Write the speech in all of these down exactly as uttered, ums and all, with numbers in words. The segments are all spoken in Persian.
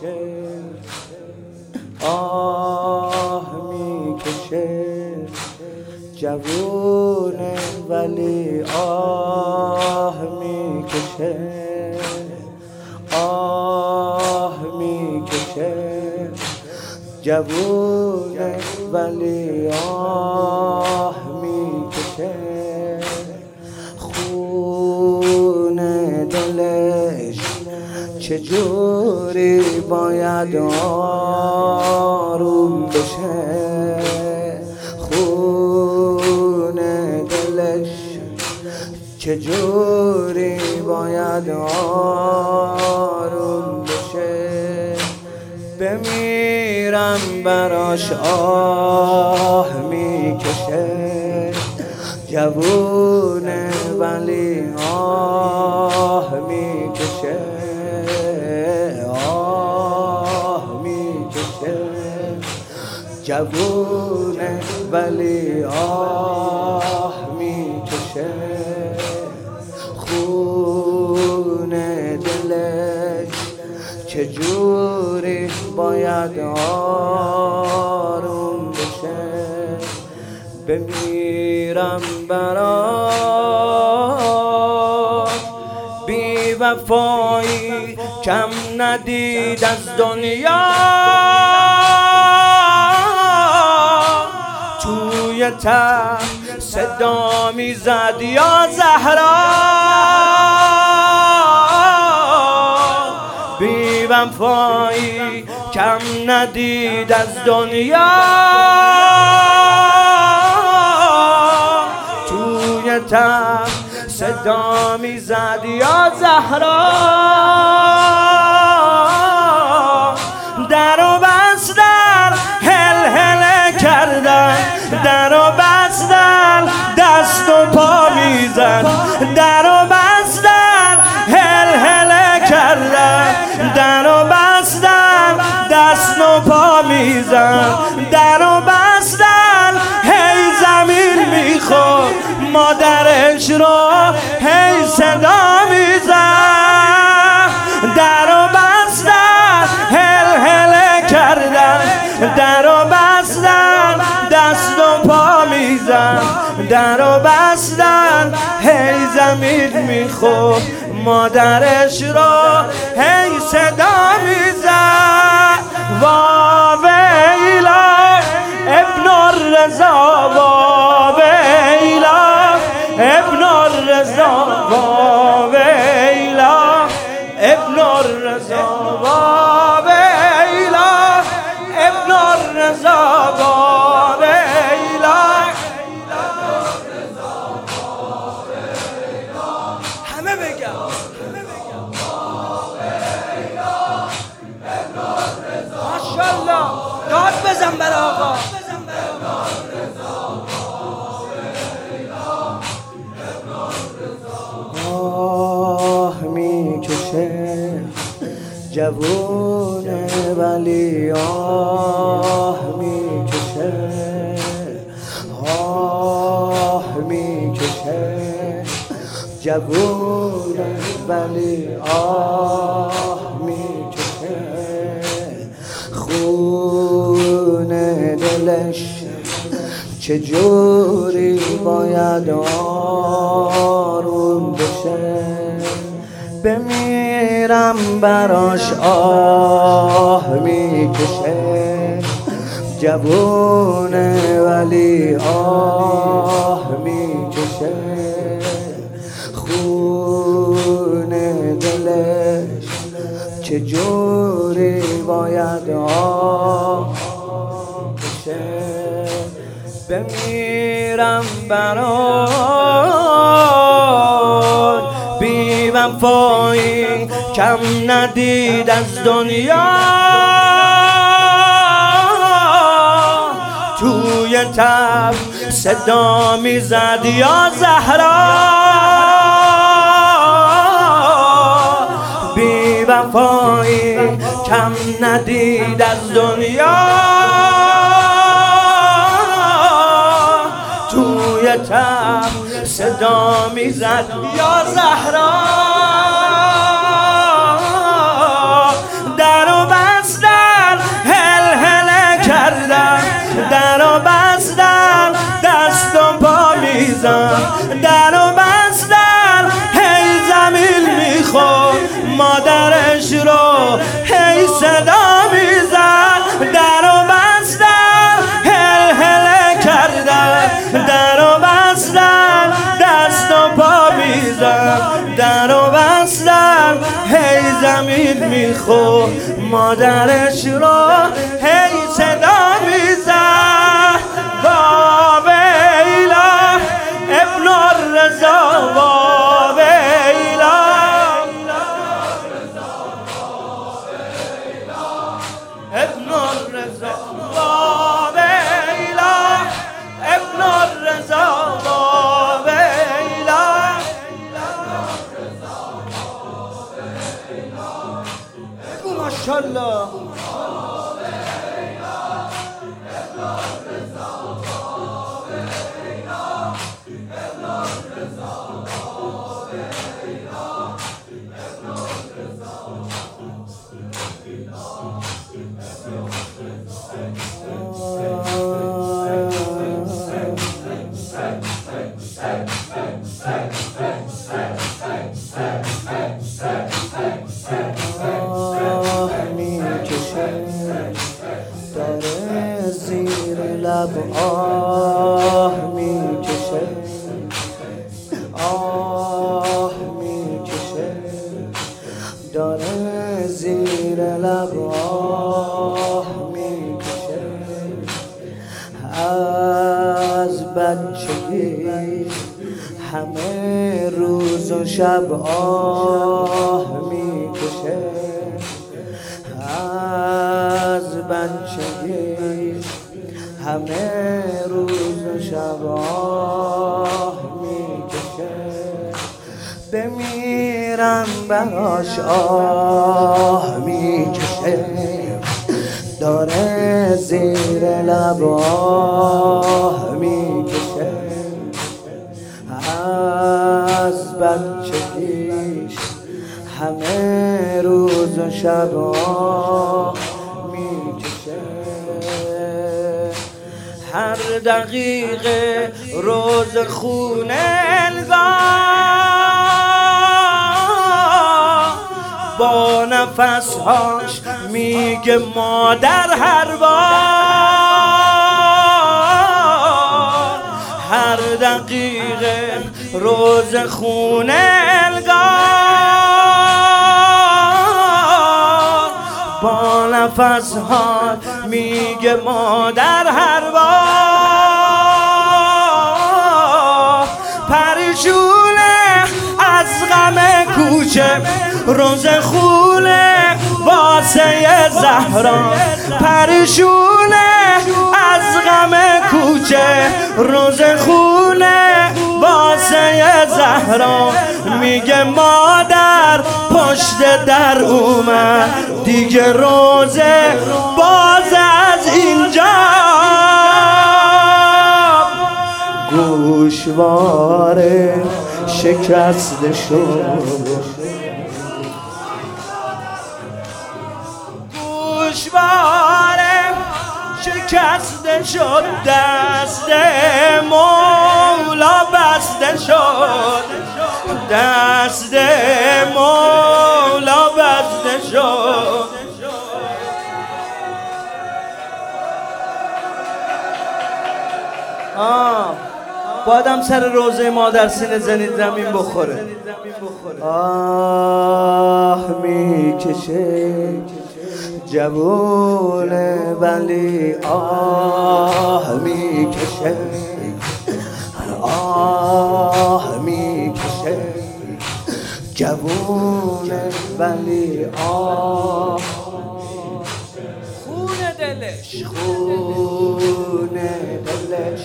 آه میکشه جوونه ولی آه میکشه آه میکشه جوونه ولی آه میکشه خون دلش چجوری باید آروم بشه خون دلش چجوری باید آروم بشه بمیرم براش آه میکشه جوونه ولی آه میکشه آه میکشه جوونه ولی آه میکشه خون دلش چجوری باید آروم بشه بمیرم براش بی وفایی کم ندید از دنیا توی تب صدا میزد یا زهرا بی وفایی کم ندید از دنیا توی تب صدا میزد یا زهرا در و بستن هل هل کردن در و بستن دست و پا میزد در و بستن هل هل کردن در و بستن دست و پا میزد در و بستن هی زمین میخورد مادرش رو هی صدا میزد در و بستن هل هل کردن در و بستن دست و پا میزد در و بستن هی زمین میخورد مادرش رو هی صدا میزد وا ویلا ابن الرضا وا ویلا ابن الرضا وا ویلا ابن الرضا وا ویلا ابن الرضا وا ویلا همه بگم ماشاءالله داد بزن بر آقا آه میکشه جوونه ولی آه میکشه آه میکشه جوونه ولی آه میکشه خون دلش چجوری باید آروم بشه بمیرم براش آه میکشه جوونه ولی آه میکشه خون دلش چجوری باید آه بشه بمیرم براش بی وفایی کم ندید از دنیا توی تب صدا میزد یا زهرا بی وفایی کم ندید از دنیا توی تب صدا میزد یا زهرا در و بر مادرش رو هی صدا میزد. درو بستم هل هل کردم، درو بستم دست و پا میزد، درو بستم هی زمین میخورد، مادرش رو هی صدا میزد. واویلا ابن الرضا، واویلا ابن الرضا، واویلا ابن الرضا، واویلا. ماشاءالله. داره زیر لب آه میکشه، آه میکشه، داره زیر لب آه میکشه. از بچگی همه روز و شب آه میکشه، از بچگی همه روز و شب آه میکشه. بمیرم براش آه میکشه، داره زیر لب آه میکشه. از بچگیش همه روز و شب آه میکشه. هر دقیقه روز خونه الگاه، با نفسهاش میگه مادر هر بار. هر دقیقه روز خونه الگاه، با نفسهاش میگه مادر هر بار. پریشونه از غم کوچه روز خونه واسه زهرا، پریشونه از غم کوچه روز خونه واسه زهرا. میگه مادر پشت در اومد دیگه روزه باز از اینجا. گوشواره شکسته شد، گوشواره شکسته شد، دست مولا بسته شد، دست مولا بسته شد. آه بادم سر روزه مادر سینه زنید زمین بخوره. آه میکشه جوونه ولی آه میکشه، آه میکشه جوونه ولی آه. خونه دلش، خونه دلش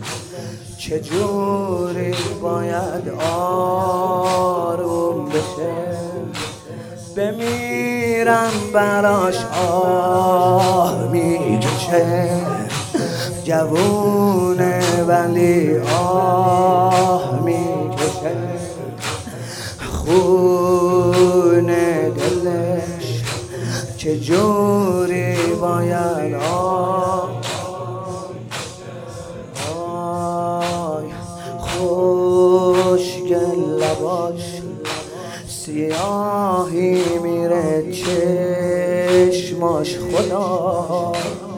چجوری باید آروم بشه. بمیرم براش آه میکشه، جوونه ولی آه میکشه. خونه دلش چجوری باید آه. خوشگل لباش سیاه سیاهی میره چشماش خدا،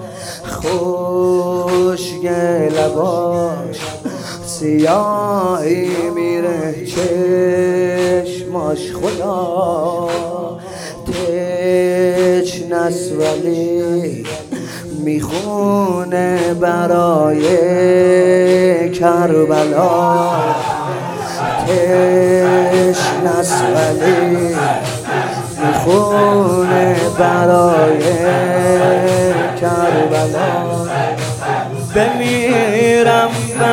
خوشگل لباش سیاهی میره چشماش خدا، تشنس ولی میخونه برای کربلا، تشنس ولی میخونه برای کربلا، بمیرم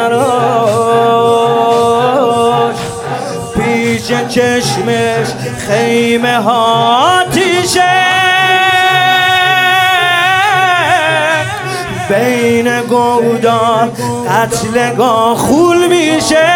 براش پیش چشمش خیمه ها آتیشه، بین گودار قتلگاه خول میشه،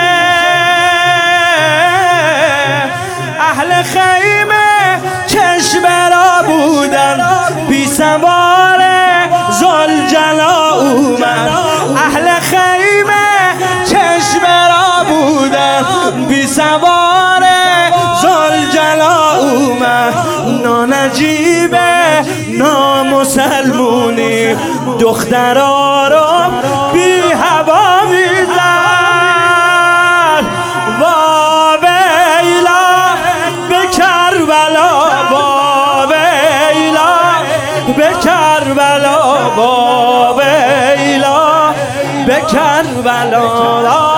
اهل خیمه چشم را بودن بی سوار زلجلا اومد، اهل خیمه چشم را بودن بی سوار زلجلا اومد، نانجیبه نامسلمونی دخترا رو بی هوا میزن، وا ویلا به کربلا، وا ویلا به کربلا، وا ویلا به کربلا.